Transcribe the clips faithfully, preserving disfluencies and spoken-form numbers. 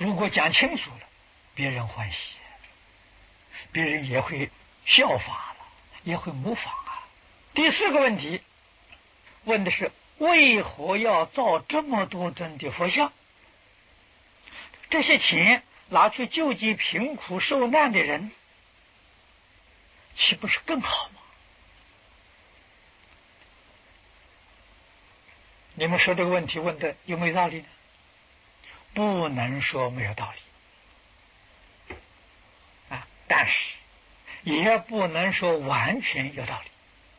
如果讲清楚了，别人欢喜，别人也会效法了，也会模仿啊。第四个问题问的是为何要造这么多尊的佛像？这些钱拿去救济贫苦受难的人，岂不是更好吗？你们说这个问题问的有没有道理呢？不能说没有道理啊，但是也不能说完全有道理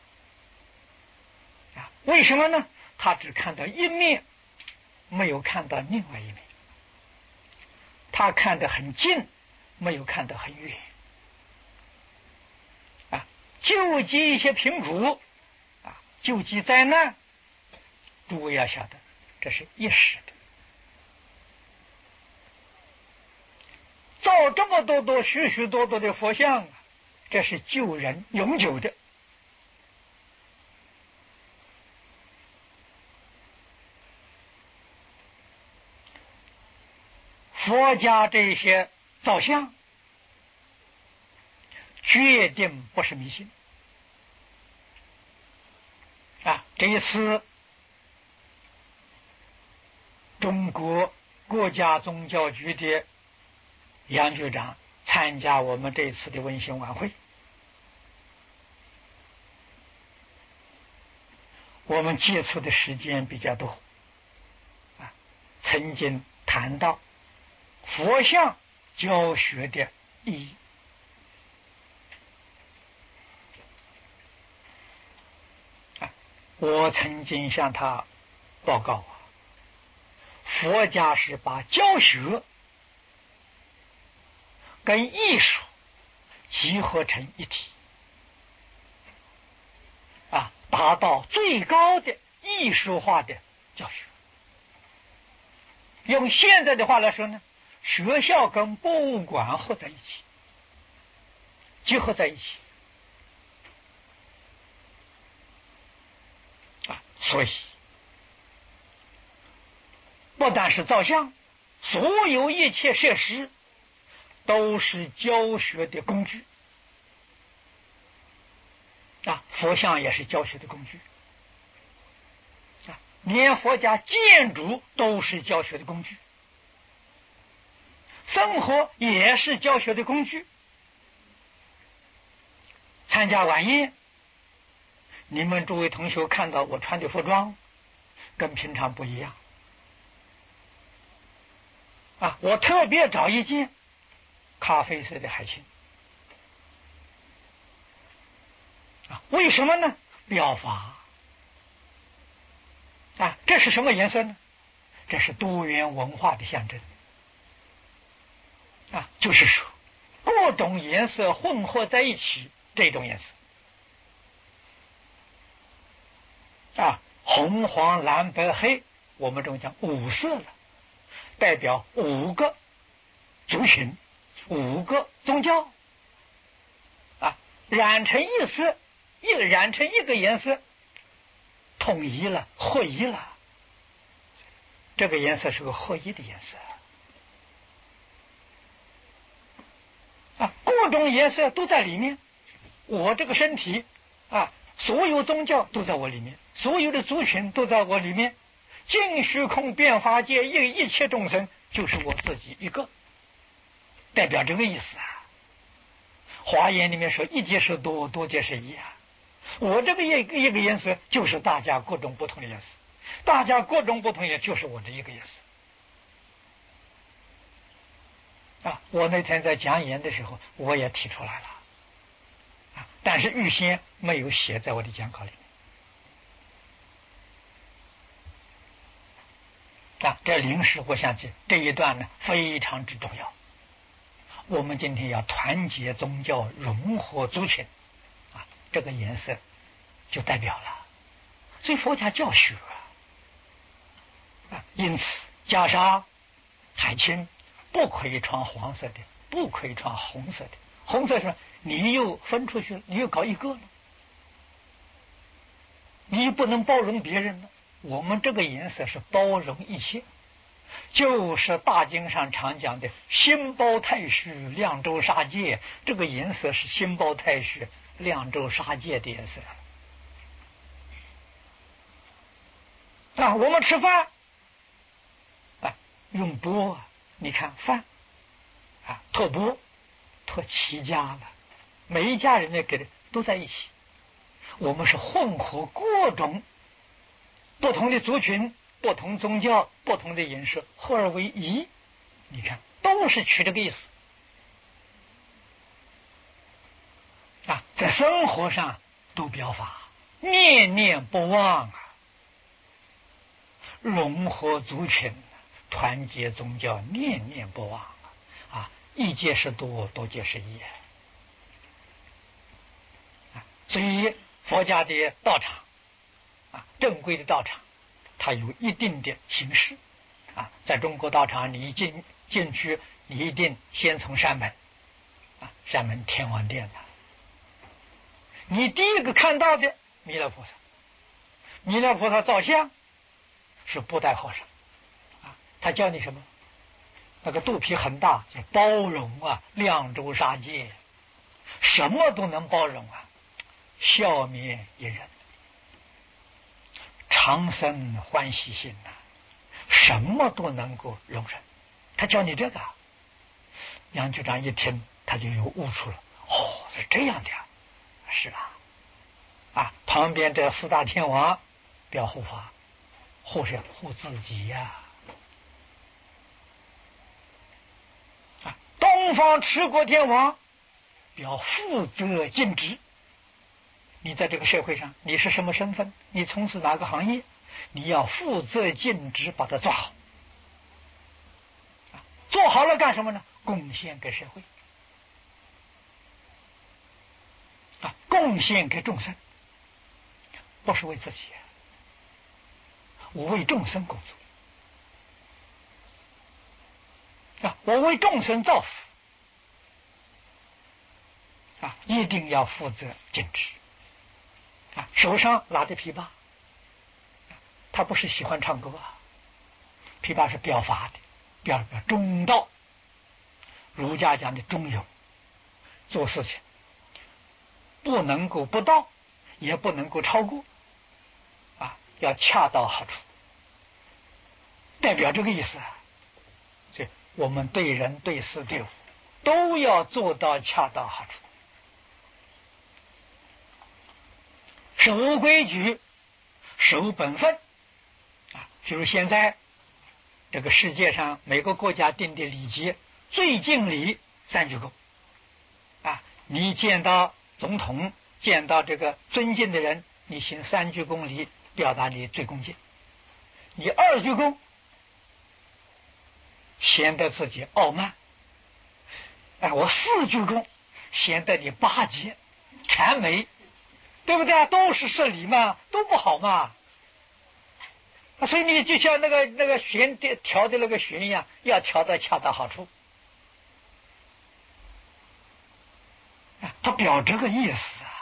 啊。为什么呢？他只看到一面，没有看到另外一面。他看得很近，没有看得很远啊。救济一些贫苦啊，救济灾难，诸位要晓得，这是一时的。造这么多多许许多多的佛像啊，这是救人永久的。佛家这些造像决定不是迷信啊！这一次中国国家宗教局的杨局长参加我们这次的温馨晚会，我们接触的时间比较多啊，曾经谈到佛像教学的意义啊，我曾经向他报告啊，佛家是把教学跟艺术集合成一体啊，达到最高的艺术化的教学。用现在的话来说呢，学校跟博物馆合在一起，结合在一起啊，所以不但是造像，所有一切设施都是教学的工具啊，佛像也是教学的工具啊，连佛家建筑都是教学的工具，生活也是教学的工具。参加晚宴，你们诸位同学看到我穿的服装跟平常不一样啊，我特别找一件咖啡色的海青啊，为什么呢？表法啊，这是什么颜色呢？这是多元文化的象征啊，就是说各种颜色混合在一起，这种颜色啊，红黄蓝白黑，我们这种讲五色了，代表五个族群，五个宗教啊，染成一色，一染成一个颜色，统一了，合一了。这个颜色是个合一的颜色啊，各种颜色都在里面。我这个身体啊，所有宗教都在我里面，所有的族群都在我里面，尽虚空变法界一一切众生就是我自己一个，代表这个意思啊。华严里面说一即是多，多即是一啊。我这个一个一个颜色就是大家各种不同的颜色，大家各种不同颜色就是我的一个颜色啊。我那天在讲演的时候我也提出来了啊，但是预先没有写在我的讲稿里面啊。这临时我想起这一段呢非常之重要，我们今天要团结宗教，融合族群啊，这个颜色就代表了。所以佛家教学啊，因此袈裟海青不可以穿黄色的，不可以穿红色的。红色是你又分出去了，你又搞一个了，你不能包容别人了。我们这个颜色是包容一切就是大经上常讲的心包太虚，亮州沙界。这个颜色是心包太虚，亮州沙界的颜色。啊，我们吃饭啊，用钵，你看饭啊，托钵，托齐家了，每一家人呢给的都在一起。我们是混合各种不同的族群、不同宗教、不同的饮食，合而为一。你看，都是取这个意思啊，在生活上都表法，念念不忘啊。融合族群，团结宗教，念念不忘啊！一皆是多，多皆是一啊！所以佛家的道场啊，正规的道场，它有一定的形式啊。在中国道场，你一进进去，你一定先从山门啊，山门天王殿的，你第一个看到的弥勒菩萨，弥勒菩萨造像。是布袋和尚啊，他教你什么？那个肚皮很大，叫包容啊，亮州沙界，什么都能包容啊，笑面一人，长生欢喜心呐、啊，什么都能够容忍。他教你这个，杨局长一听，他就有悟出了，哦，是这样的啊，是吧？啊，旁边这四大天王表护法。护是护自己呀、啊！啊，东方持国天王要负责尽职。你在这个社会上，你是什么身份？你从事哪个行业？你要负责尽职，把它做好。啊，做好了干什么呢？贡献给社会，啊，贡献给众生，不是为自己。我为众生工作啊！我为众生造福啊！一定要负责尽职啊！手上拿着琵琶，他不是喜欢唱歌啊，琵琶是表法的，表表中道。儒家讲的中庸，做事情不能够不到，也不能够超过啊，要恰到好处。代表这个意思啊，所以我们对人对事对物都要做到恰到好处，守规矩，守本分啊。比如现在这个世界上每个国家定的礼节，最敬礼三鞠躬啊。你见到总统，见到这个尊敬的人，你行三鞠躬礼，表达你最恭敬。你二鞠躬，显得自己傲慢，哎，我四鞠躬，显得你巴结、谄媚，对不对啊？都是失礼嘛，都不好嘛。所以你就像那个那个弦的调的那个弦一样，要调的恰到好处。他表这个意思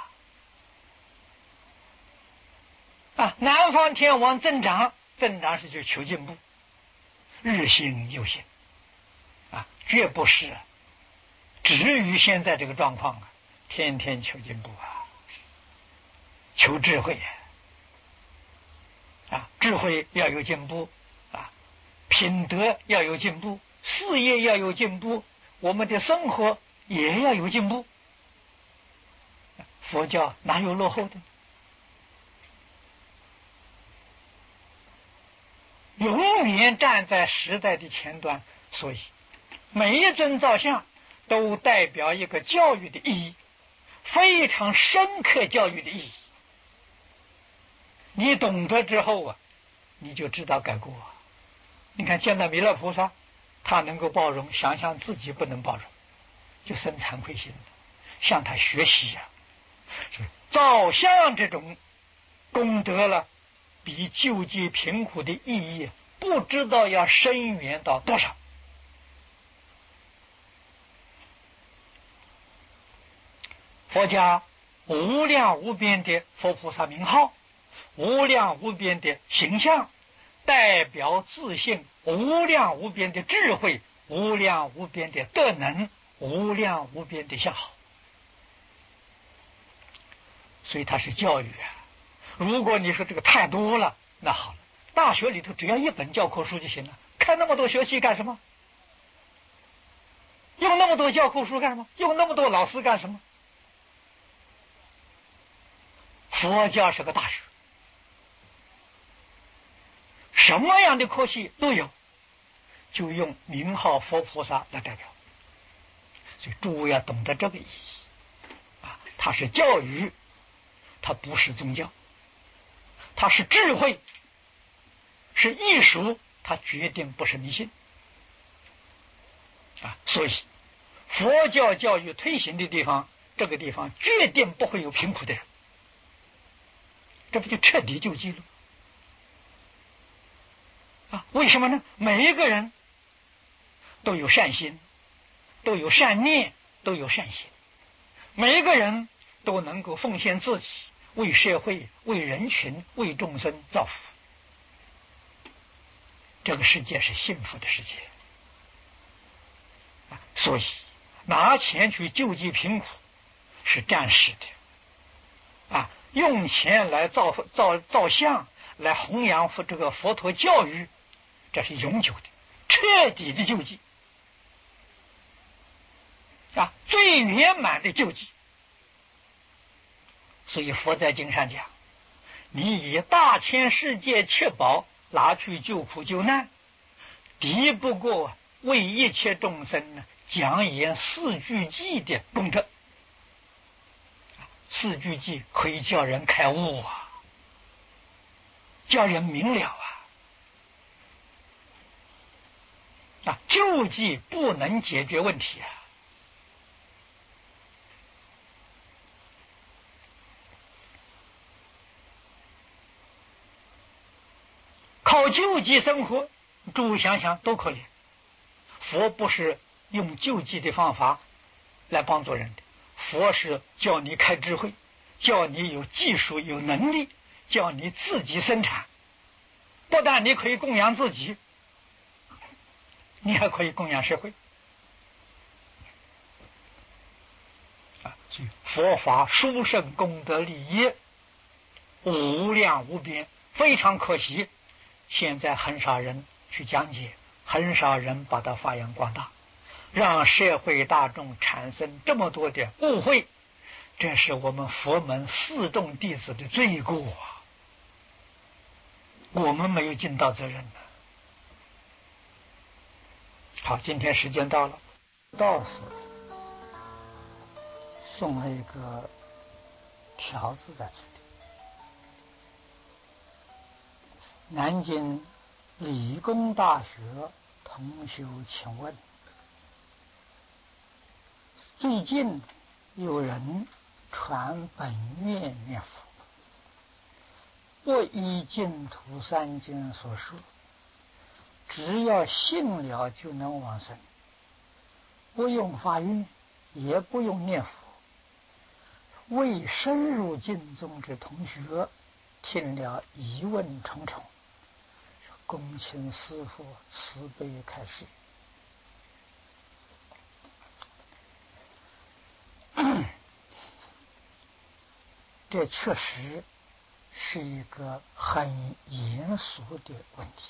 啊。啊，南方天王增长，增长是就求进步，日新又新啊，绝不是止于现在这个状况啊，天天求进步啊，求智慧啊，智慧要有进步啊，品德要有进步，事业要有进步，我们的生活也要有进步。佛教哪有落后的？永远站在时代的前端，所以每一尊造像都代表一个教育的意义，非常深刻教育的意义。你懂得之后啊，你就知道改过。你看见到弥勒菩萨，他能够包容，想想自己不能包容，就生惭愧心，向他学习呀、啊。造像这种功德了，比救济贫苦的意义不知道要深远到多少。佛家无量无边的佛菩萨名号，无量无边的形象， 代表自信无量无边的智慧，无量无边的德能，无量无边的相好。所以它是教育啊。如果你说这个太多了，那好了，大学里头只要一本教科书就行了，看那么多学习干什么？用那么多教科书干什么？用那么多老师干什么？佛教是个大学，什么样的科系都有，就用名号佛菩萨来代表。所以诸位要懂得这个意义啊，它是教育，它不是宗教，它是智慧，是艺术，它决定不是迷信啊。所以佛教教育推行的地方，这个地方决定不会有贫苦的人，这不就彻底救济了啊？为什么呢？每一个人都有善心，都有善念，都有善行，每一个人都能够奉献自己，为社会、为人群、为众生造福。这个世界是幸福的世界啊！所以拿钱去救济贫苦是暂时的啊，用钱来造造造像，来弘扬佛这个佛陀教育，这是永久的、彻底的救济啊，最圆满的救济。所以佛在经上讲，你以大千世界七宝拿去救苦救难，敌不过为一切众生呢讲演四句偈的功德。四句偈可以叫人开悟啊，叫人明了啊。啊，救济不能解决问题啊。靠救济生活，诸位想想多可怜。佛不是用救济的方法来帮助人的，佛是叫你开智慧，叫你有技术有能力，叫你自己生产。不但你可以供养自己，你还可以供养社会啊！所以佛法殊胜功德利益无量无边，非常可惜，现在很少人去讲解，很少人把它发扬光大，让社会大众产生这么多的误会，这是我们佛门四众弟子的罪过啊！我们没有尽到责任呢。好，今天时间到了，道士送了一个条子在这里。南京理工大学同学请问，最近有人传本愿念佛，不依净土三经所说，只要信了就能往生，不用发愿，也不用念佛。未深入经宗之同学听了疑问重重，恭请师父慈悲开示。这确实是一个很严肃的问题。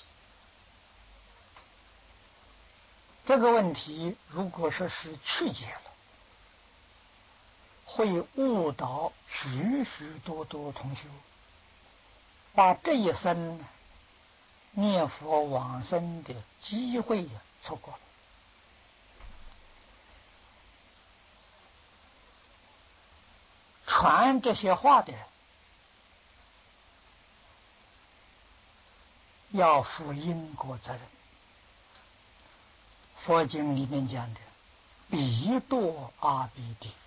这个问题如果说是曲解了，会误导许许多多同学，把这一生念佛往生的机会错过了。传这些话的人要负因果责任。佛经里面讲的彼堕阿鼻地狱，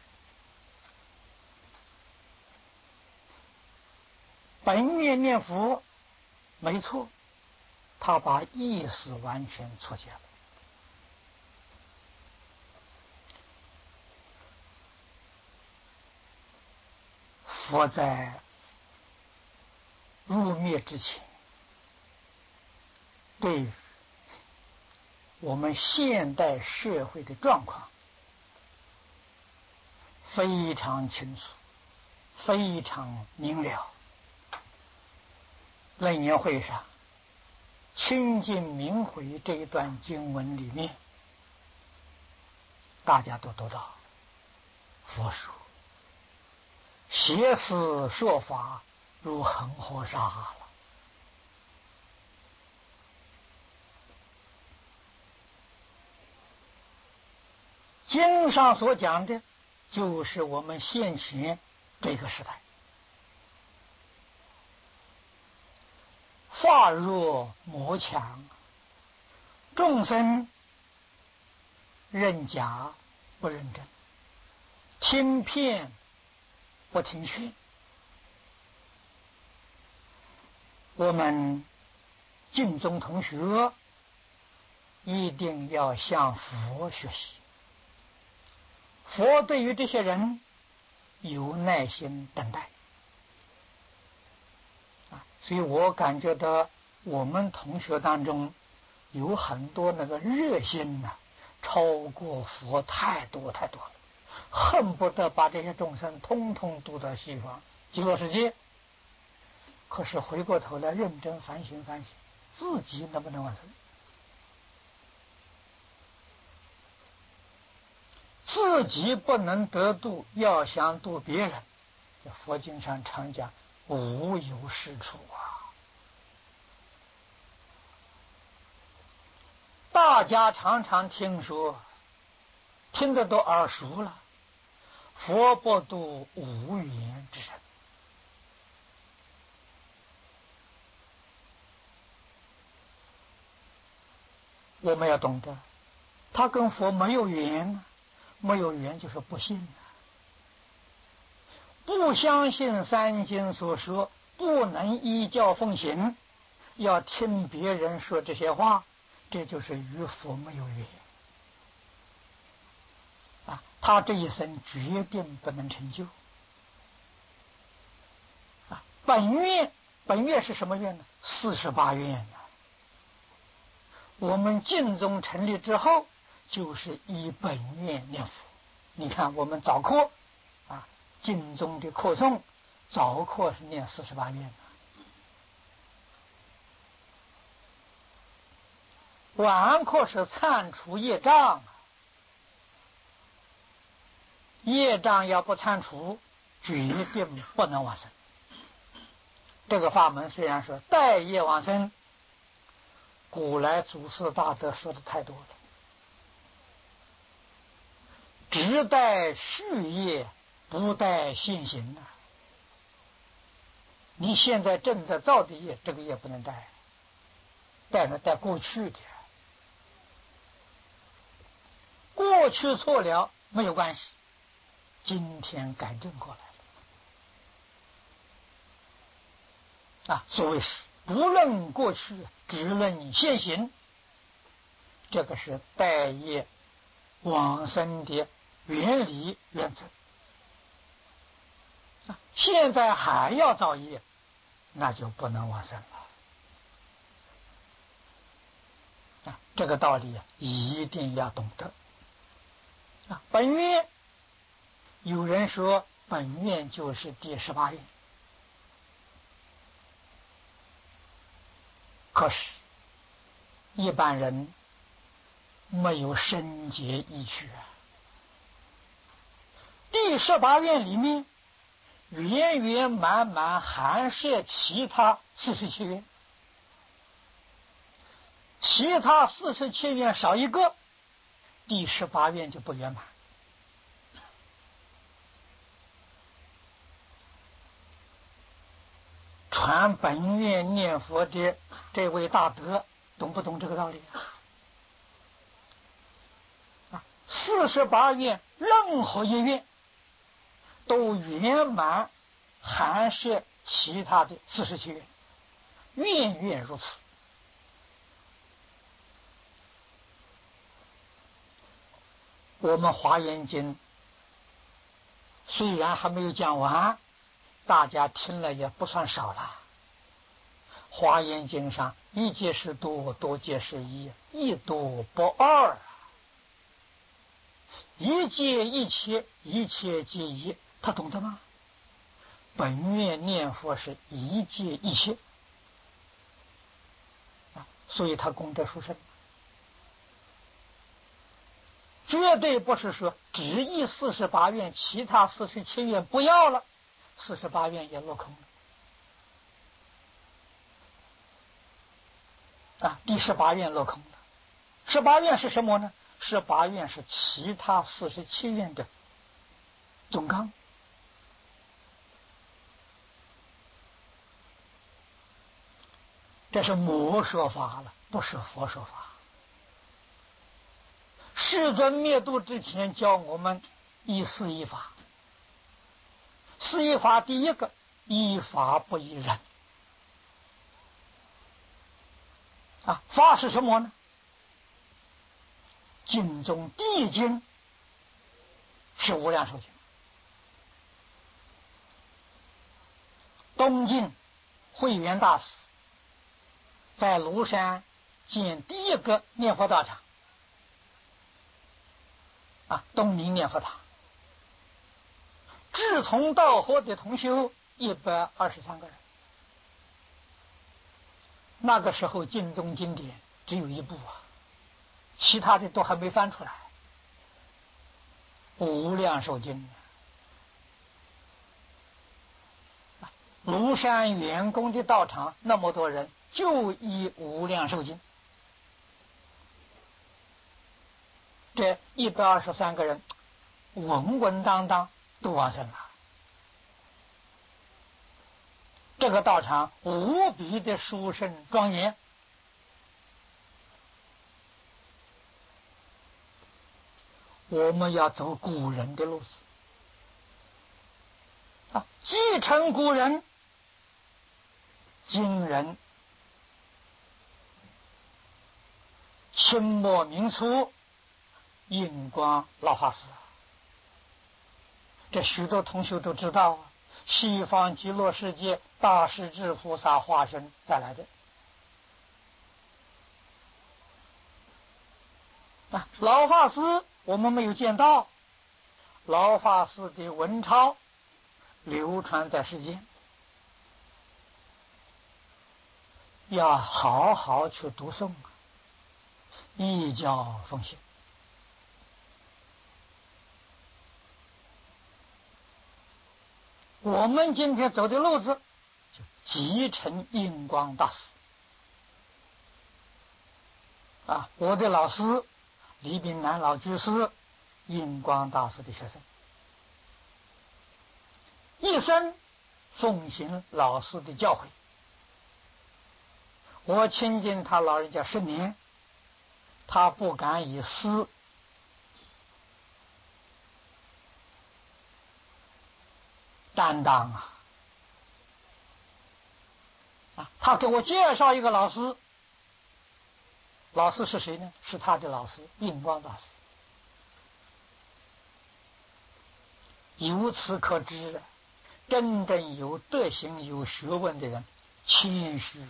本愿念佛没错，他把意思完全错解了。佛在入灭之前对于我们现代社会的状况非常清楚，非常明了。楞严会上清净明慧这一段经文里面，大家都读到佛说邪思说法如恒河沙了。经上所讲的就是我们现前这个时代，法弱魔强，众生认假不认真，听骗不听劝。我们净宗同学一定要向佛学习。佛对于这些人有耐心等待啊，所以我感觉到我们同学当中有很多那个热心呐、啊，超过佛太多太多了，恨不得把这些众生通通渡到西方极乐世界。可是回过头来认真反省反省，自己能不能完成？自己不能得度，要想度别人，这佛经上常讲无有是处啊。大家常常听说，听得都耳熟了，佛不度无缘之人。我们要懂得，他跟佛没有缘，没有缘就是不信，不相信三经所说，不能依教奉行，要听别人说这些话，这就是与佛没有缘啊！他这一生决定不能成就啊！本愿，本愿是什么愿呢？四十八愿呢、啊。我们净宗成立之后，就是以本愿念佛。你看我们早课啊，净宗的课诵，早课是念四十八愿的，晚课是忏除业障，业障要不忏除，决定不能往生。这个法门虽然说带业往生，古来祖师大德说的太多了，只带续业，不带现行啊。你现在正在造的业，这个业不能带，带了带过去的，过去错了没有关系，今天改正过来了啊。所谓是不论过去，只论现行，这个是带业往生的原理原则。现在还要造业，那就不能往生了啊！这个道理啊，一定要懂得啊。本愿，有人说本愿就是第十八愿，可是一般人没有深解义趣啊。第十八愿里面圆圆满满含摄其他四十七愿，其他四十七愿少一个，第十八愿就不圆满。传本愿念佛的这位大德懂不懂这个道理啊？四十八愿任何一愿都圆满含摄其他的四十七愿，愿愿如此。我们华严经虽然还没有讲完，大家听了也不算少了。 华严经上一即是多，多即是一，一多不二啊！一即一切，一切即一，他懂得吗？本愿念佛是一即一切啊，所以他功德殊胜。绝对不是说只一四十八愿，其他四十七愿不要了，四十八愿也落空了啊！第十八愿落空了。十八愿是什么呢？十八愿是其他四十七愿的总纲。这是魔说法了，不是佛说法。世尊灭度之前教我们依四依法，四依法第一个依法不依人啊，法是什么呢？经中第一经是无量寿经，东晋慧远大师在庐山建第一个念佛道场啊，东宁念佛堂，志同道合的同修一百二十三个人。那个时候经中经典只有一部啊，其他的都还没翻出来。无量寿经，庐山员工的道场那么多人，就依无量寿经。这一百二十三个人稳稳当当都往生了。这个道场无比的殊胜庄严，我们要走古人的路子啊，继承古人。今人清末民初印光老法师，这许多同学都知道啊，西方极乐世界大势至菩萨化身再来的啊，老法师我们没有见到，老法师的文钞流传在世间，要好好去读诵，依教奉行。我们今天走的路子就继承印光大师啊，我的老师李炳南老居士，印光大师的学生，一生奉行老师的教诲。我亲近他老人家十年，他不敢以私担当啊！啊，他给我介绍一个老师，老师是谁呢？是他的老师印光大师。由此可知，真正有德行、有学问的人，谦虚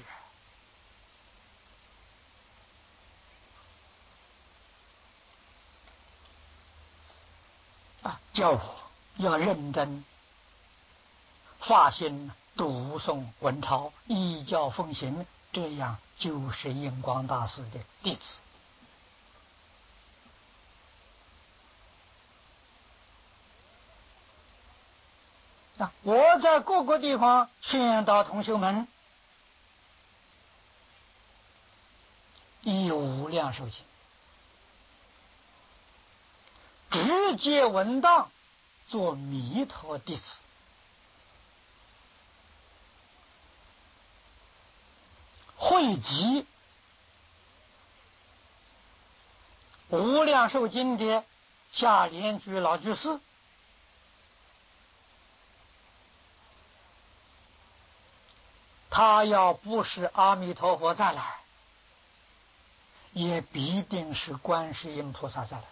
啊！教我要认真发心读诵文钞，依教奉行，这样就是印光大师的弟子啊！我在各个地方劝导同学们依无量寿经，直接文当做弥陀弟子。汇集无量寿经的下莲居老居士，他要不是阿弥陀佛再来，也必定是观世音菩萨再来。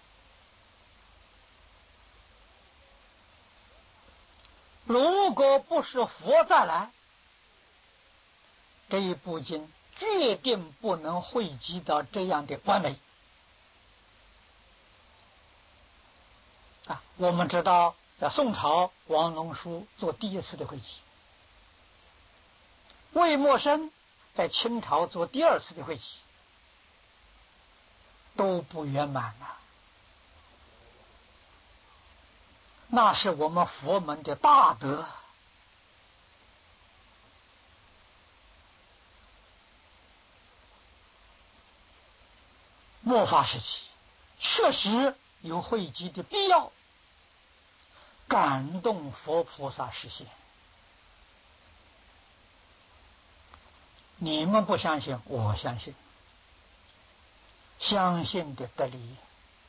如果不是佛再来， 这一部经决定不能汇集到这样的完美啊！我们知道，在宋朝王龙书做第一次的汇集，魏默生在清朝做第二次的汇集，都不圆满了。那是我们佛门的大德。末法时期确实有汇集的必要，感动佛菩萨实现。你们不相信，我相信，相信的得利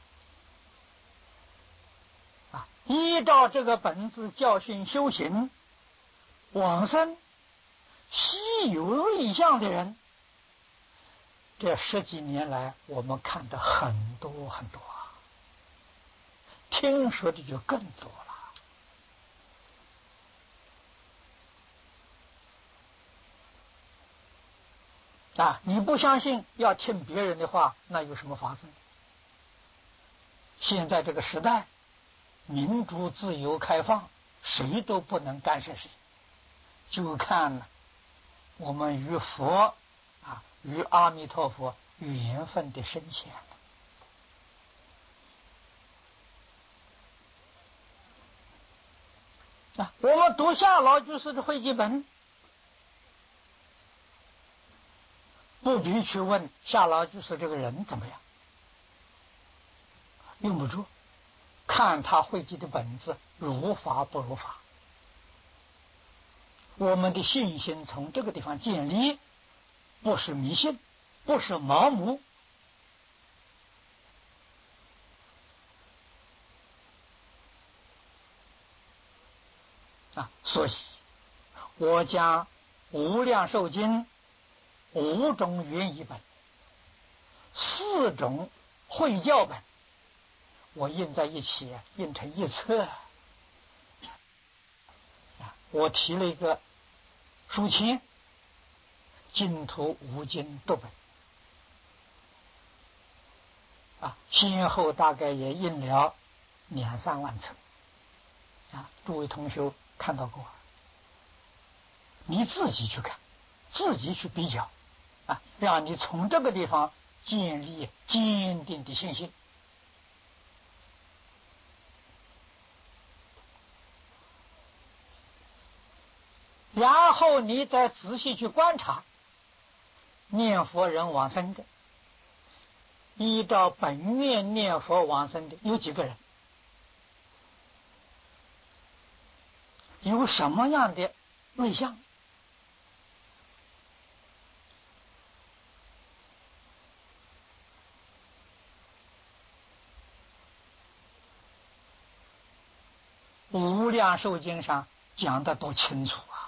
啊！依照这个本子教训修行往生稀有瑞相的人，这十几年来我们看的很多很多，听说的就更多了啊！你不相信，要听别人的话，那有什么法子？现在这个时代民主自由开放，谁都不能干涉谁，就看我们与佛啊，与阿弥陀佛缘分的深浅了啊！我们读下老居士的汇集本，不必去问夏老居士这个人怎么样，用不着，看他汇集的本子如法不如法。我们的信心从这个地方建立，不是迷信，不是盲目啊！所以我将《无量寿经》五种原译本、四种会教本，我印在一起，印成一册啊！我提了一个书签，净土五经读本啊，先后大概也印了两三万册啊！诸位同学看到过，你自己去看，自己去比较啊，让你从这个地方建立坚定的信心。然后你再仔细去观察念佛人往生的，依照本愿念佛往生的有几个人，有什么样的瑞相？无量寿经上讲的多清楚啊！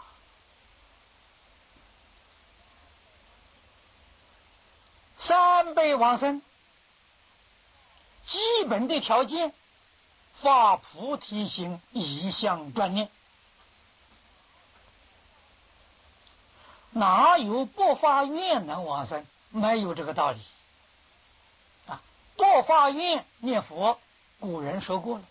三辈往生基本的条件，发菩提心，一向专念，哪有不发愿能往生？没有这个道理啊！不发愿念佛，古人说过了，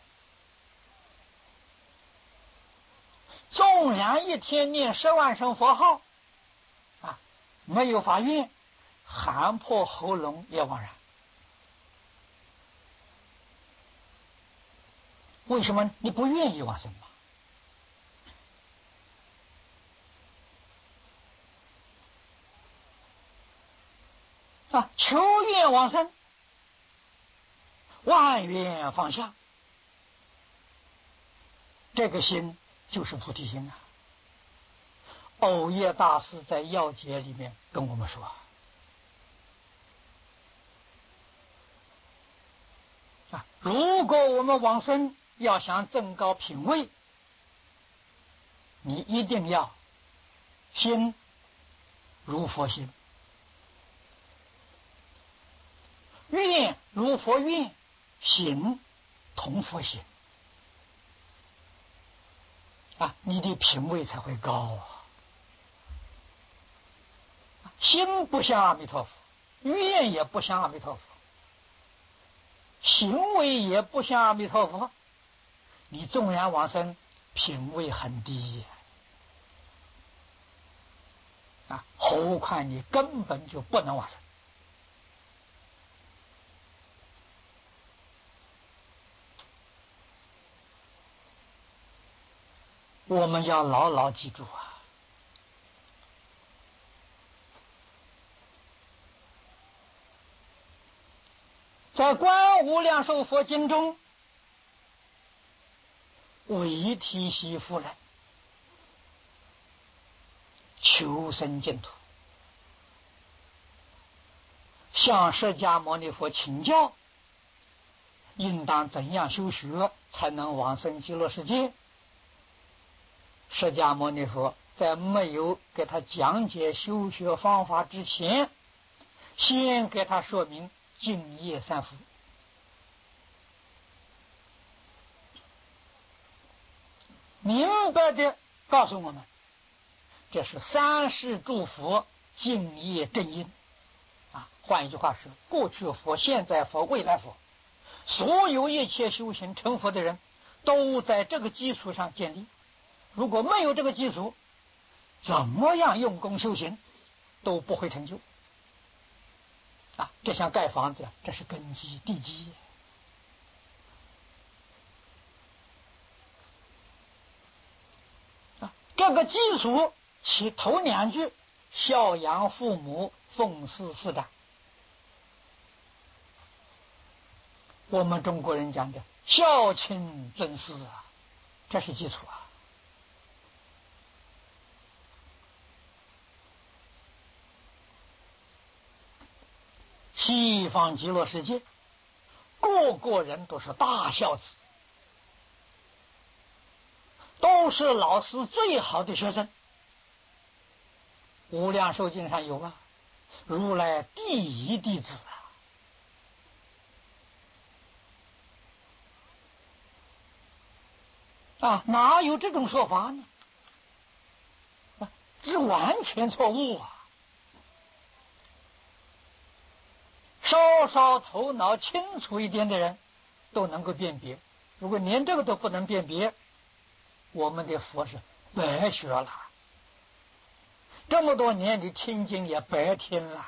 纵然一天念十万声佛号啊，没有发愿，喊破喉咙也枉然。为什么你不愿意往生吗？啊，求愿往生，万愿放下，这个心就是菩提心啊！藕叶大师在要解里面跟我们说啊，如果我们往生要想增高品位，你一定要心如佛心，愿如佛愿，行同佛行啊，你的品位才会高啊！ 心不像阿弥陀佛，愿也不像阿弥陀佛，行为也不像阿弥陀佛，你纵然往生，品位很低啊！何况你根本就不能往生。我们要牢牢记住啊！在《观无量寿佛经》中，为提悉夫人求生净土，向释迦牟尼佛请教，应当怎样修学才能往生极乐世界。释迦牟尼佛在没有给他讲解修学方法之前，先给他说明净业三福，明白的告诉我们，这是三世诸佛净业正因啊。换一句话说，过去佛、现在佛、未来佛，所有一切修行成佛的人，都在这个基础上建立。如果没有这个基础，怎么样用功修行都不会成就啊！这像盖房子，这是根基地基啊。这个基础其头两句孝养父母，奉事师长，我们中国人讲的孝亲尊师啊，这是基础啊。西方极乐世界，个个人都是大孝子，都是老师最好的学生。无量寿经上有啊，如来第一弟子啊！啊，哪有这种说法呢？啊，这完全错误啊！稍稍头脑清楚一点的人都能够辨别，如果连这个都不能辨别，我们的佛是白学了，这么多年你听经也白听了。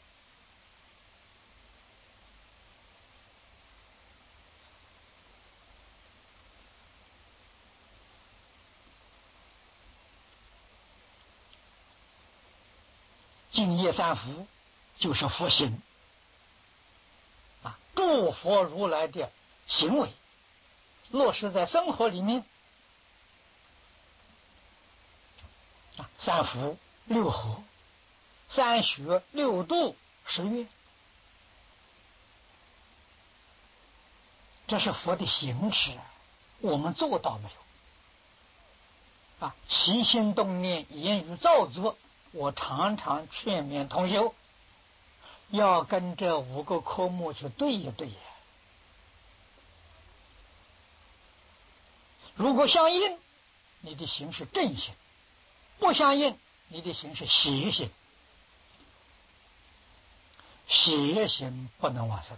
净业三福就是佛行啊，诸佛如来的行为落实在生活里面啊，三福六和，三学六度十愿，这是佛的行持，我们做到没有啊？起心动念言语造作，我常常劝勉同修要跟这五个科目去对一对呀。如果相应，你的行是正行；不相应，你的行是邪行。邪行不能往生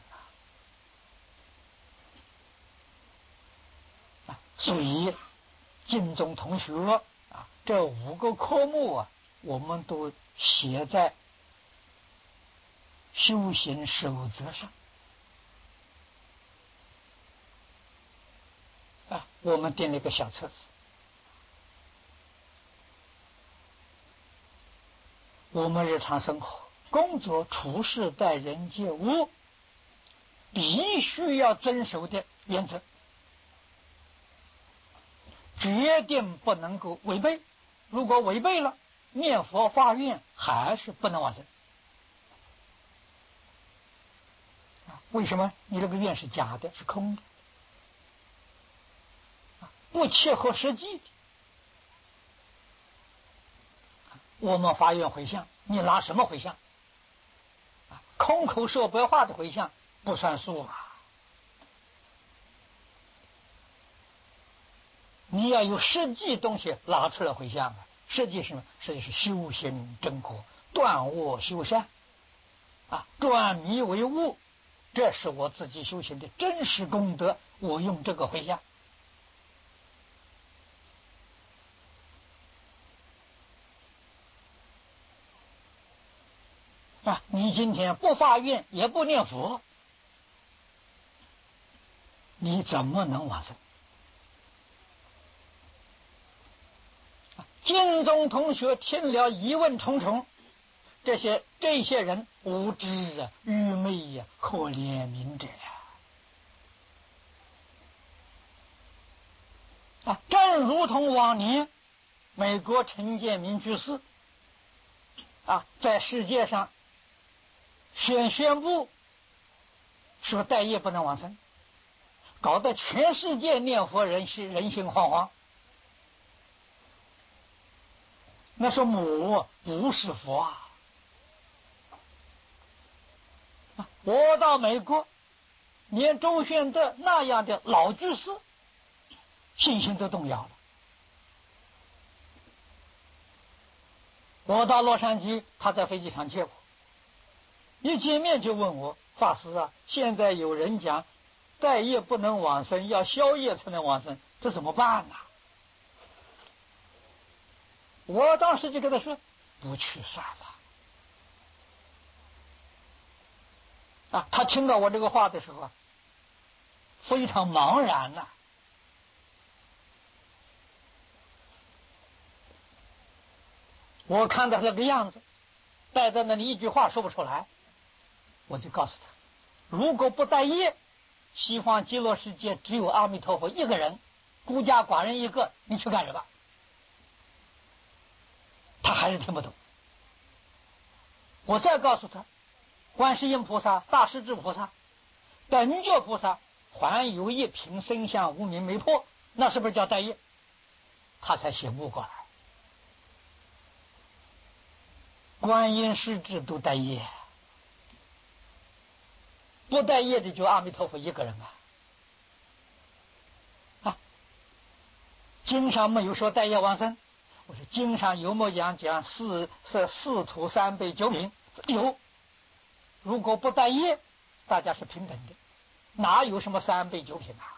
啊！所以经中同学啊，这五个科目啊，我们都写在修行守则上啊。我们订了一个小册子，我们日常生活、工作、处事、待人接物，必须要遵守的原则，决定不能够违背。如果违背了，念佛发愿还是不能往生。为什么？你这个愿是假的，是空的，不切合实际的。我们发愿回向，你拿什么回向？空口说白话的回向不算数啊！你要有实际东西拿出来回向啊！实际上，实际是修行正果， 断恶修善，啊，转迷为悟，这是我自己修行的真实功德，我用这个回向。啊，你今天不发愿也不念佛，你怎么能往生？经中同学听了疑问重重，这些这些人无知啊，愚昧呀、啊，可怜悯者呀！啊，正如同往年美国陈建民居士啊，在世界上宣宣布说待业不能往生，搞得全世界念佛人是人心惶惶。那是母，不是佛啊！我到美国，连周宣德那样的老居士信心都动摇了。我到洛杉矶，他在飞机场接我，一见面就问我：“法师啊，现在有人讲待业不能往生，要宵夜才能往生，这怎么办呢？”我当时就跟他说：“不去算了。”啊，他听到我这个话的时候啊，非常茫然呐、啊。我看他这个样子，待在那里一句话说不出来，我就告诉他：如果不待业，西方极乐世界只有阿弥陀佛一个人，孤家寡人一个，你去干什么？他还是听不懂。我再告诉他，观世音菩萨、大势至菩萨、等觉菩萨还有一品身相无明没破，那是不是叫待业？他才醒悟过来。观音师智都待业，不待业的就阿弥陀佛一个人啊！啊，经上没有说待业往生。我说经上有没有讲讲四是四土三辈九品？有。如果不待业，大家是平等的，哪有什么三辈九品啊？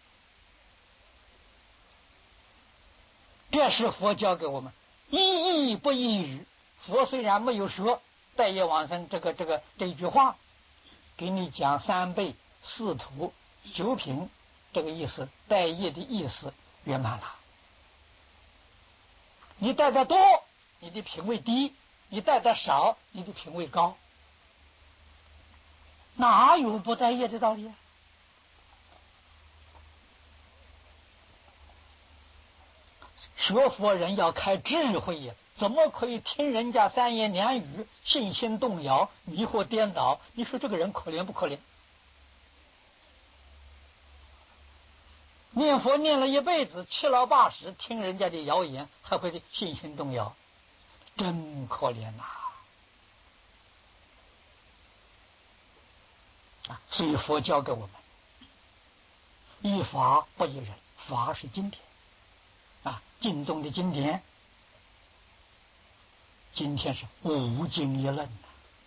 这是佛教给我们一义不一语。佛虽然没有说待业往生这个这个这一句话，给你讲三辈四土九品这个意思，待业的意思圆满了。你带的多，你的品位低；你带的少，你的品位高。哪有不待业的道理啊？学佛人要开智慧呀，怎么可以听人家三言两语，信心动摇，迷惑颠倒？你说这个人可怜不可怜？念佛念了一辈子，七老八十，听人家的谣言，还会信心动摇，真可怜呐！啊，所以佛教给我们，依法不依人，法是经典啊，经中的经典，今天是无经一论呐。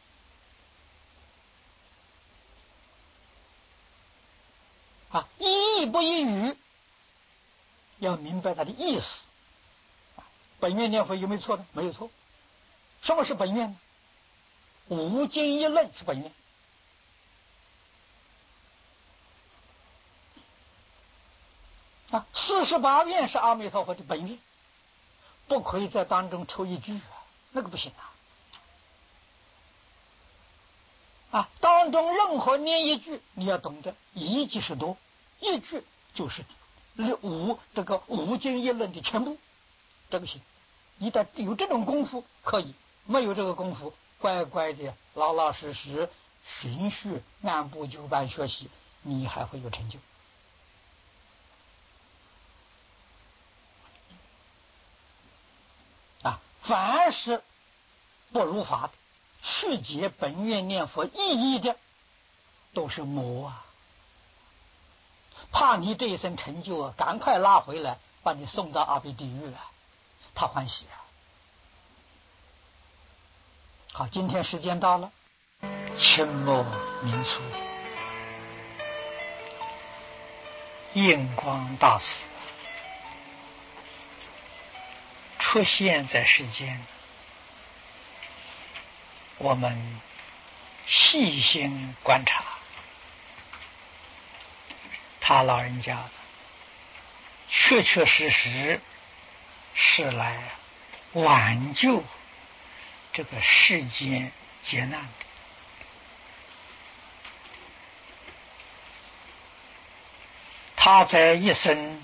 啊，一义不一语，要明白它的意思。本愿念佛有没有错呢？没有错。什么是本愿呢？无经一论是本愿。啊，四十八愿是阿弥陀佛的本愿，不可以在当中抽一句啊，那个不行啊。啊，当中任何念一句，你要懂得一即是多，一句就是无这个无经一论的全部，这个行。你得有这种功夫可以，没有这个功夫，乖乖的老老实实循序按部就班学习，你还会有成就。啊，凡是不如法的，曲解本愿念佛意义的，都是魔啊！怕你这一生成就啊，赶快拉回来，把你送到阿鼻地狱啊，他欢喜啊！ 好，今天时间到了，清末民俗印光大师出现在世间，我们细心观察，他老人家确确实实是来挽救这个世间劫难的。他在一生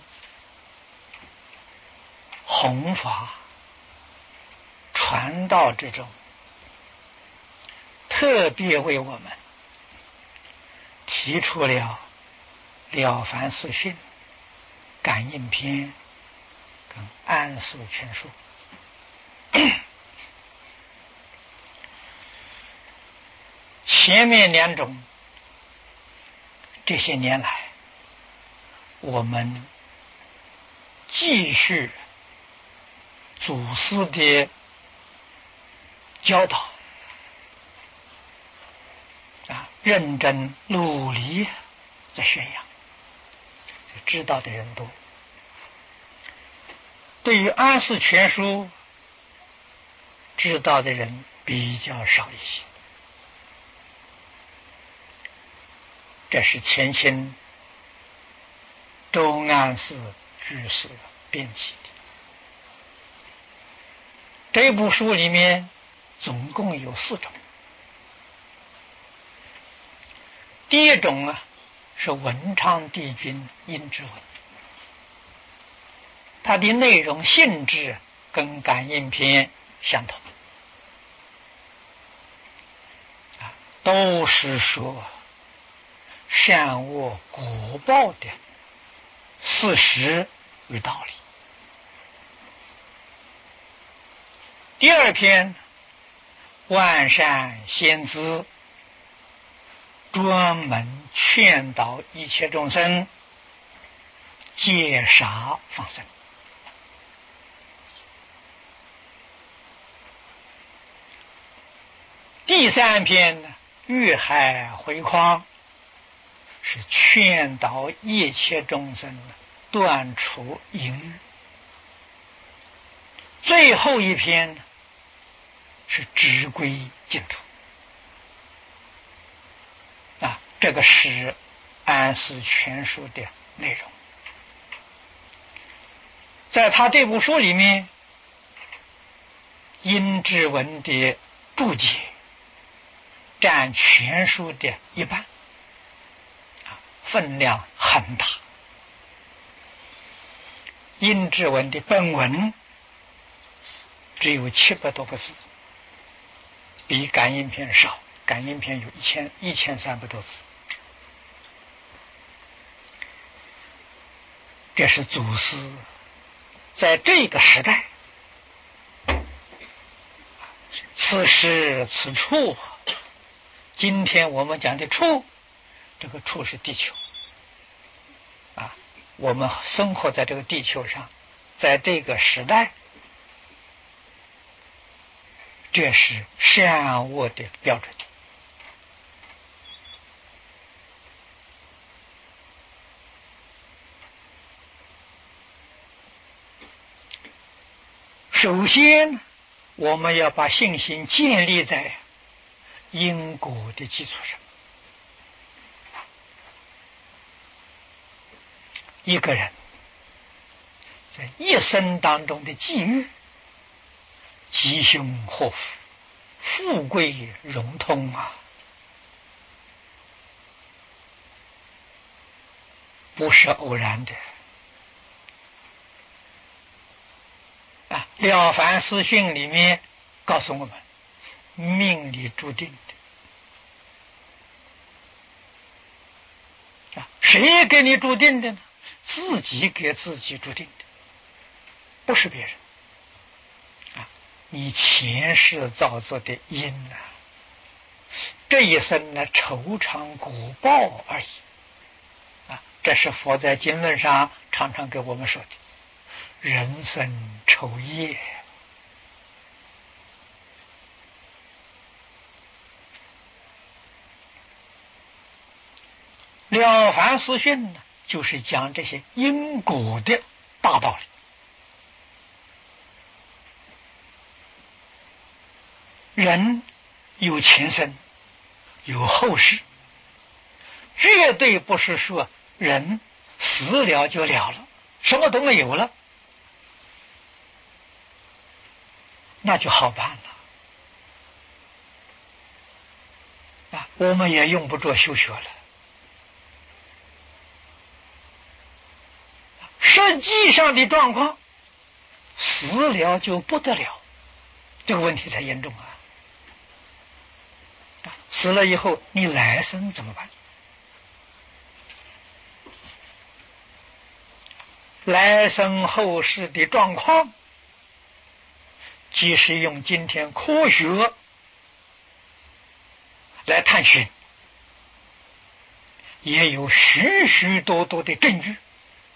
弘法传道之中，特别为我们提出了《了凡四训》《感应篇》跟《安世全书》。前面两种，这些年来我们继续祖师的教导啊，认真努力在宣扬，知道的人多。对于《安世全书》，知道的人比较少一些。这是前清周安世居士编辑的。这部书里面总共有四种。第一种啊，是文昌帝君阴之文，它的内容性质跟感应篇相同，啊，都是说善恶果报的事实与道理。第二篇万善先知，专门劝导一切众生戒杀放生。第三篇呢，遇害回匡，是劝导一切众生断除淫欲。最后一篇是直归净土啊，这个是《安世全书》的内容。在他这部书里面，阴之文的注解占全书的一半，分量很大。阴之文的本文只有七百多个字，比感应篇少，感应篇有一千一千三百多字。这是祖师在这个时代，此时此处，今天我们讲的处，这个处是地球啊，我们生活在这个地球上，在这个时代，这是善恶的标准。首先，我们要把信心建立在因果的基础上。一个人在一生当中的际遇，吉凶祸福、富贵荣通啊，不是偶然的啊。《了凡四训》里面告诉我们，命里注定的啊，谁给你注定的呢？自己给自己注定的，不是别人啊。你前世造作的因啊，这一生呢酬偿果报而已啊。这是佛在经论上常常给我们说的，人生酬业凡四训》呢，就是讲这些因果的大道理。人有前生，有后世，绝对不是说人死了就了了，什么都没有了，那就好办了啊！我们也用不着修学了。实际上的状况，死了就不得了，这个问题才严重啊！死了以后，你来生怎么办？来生后世的状况，即使用今天科学来探寻，也有许许多多的证据。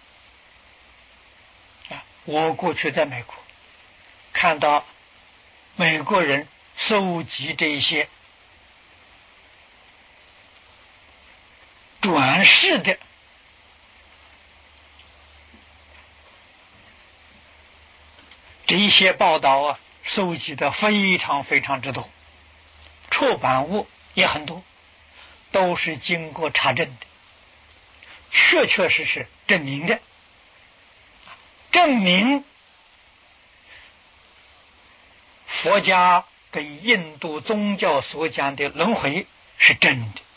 啊，我过去在美国看到美国人收集这一些转世的这一些报道啊，收集的非常非常之多，出版物也很多，都是经过查证的，确确实实证明的，证明佛家跟印度宗教所讲的轮回是真的。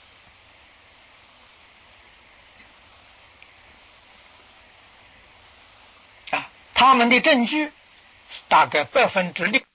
啊，他们的证据大概百分之六